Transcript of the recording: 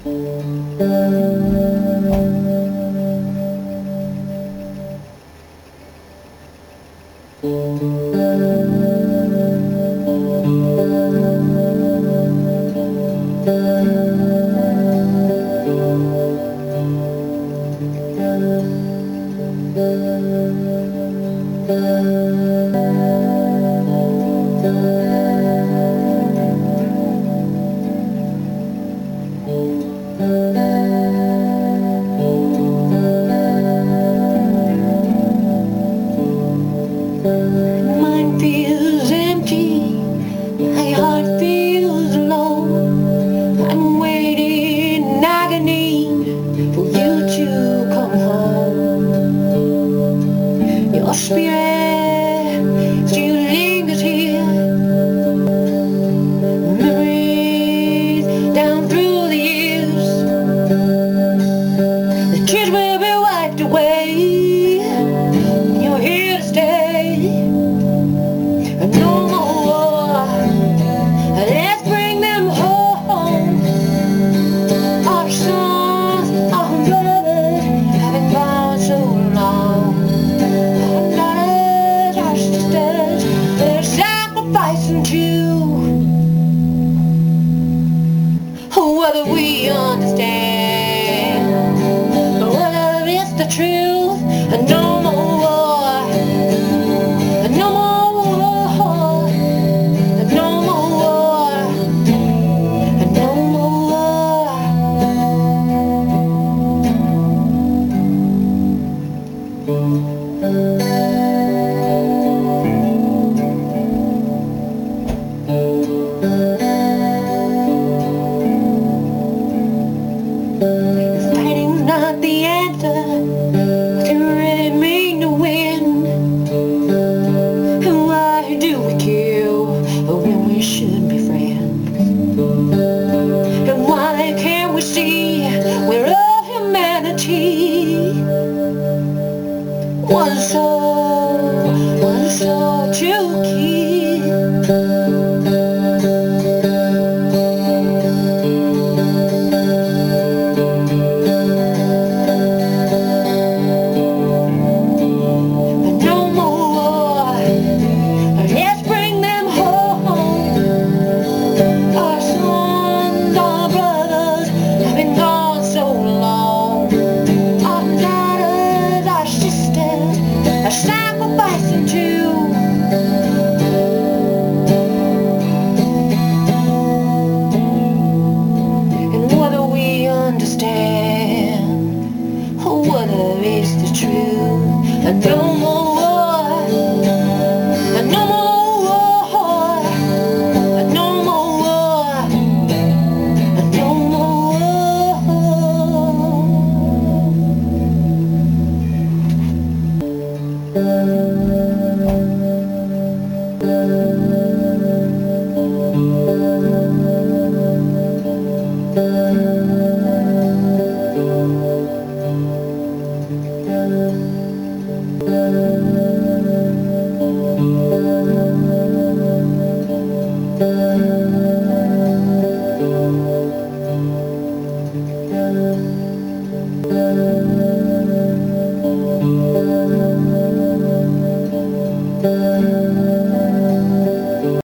Mine feels empty, my heart feels alone. I'm waiting in agony for you to come home. Your spirit still lingers here, memories down through the years. The tears will be wiped away. You're here to stay. No more. Let's bring them home. Our sons, our brothers have been gone so long. Our daughters, our sisters, they're sacrificing too. Whether we understand, whether it's the truth, no more. No more. No more. No Fighting's not the answer. Doesn't really mean to win. And why do we kill when we should be friends? And why can't we see we're all humanity? One soul to keep. Sacrificing too. And whether we understand, or whether it's the truth, and no more, and no more, and no more, and no more.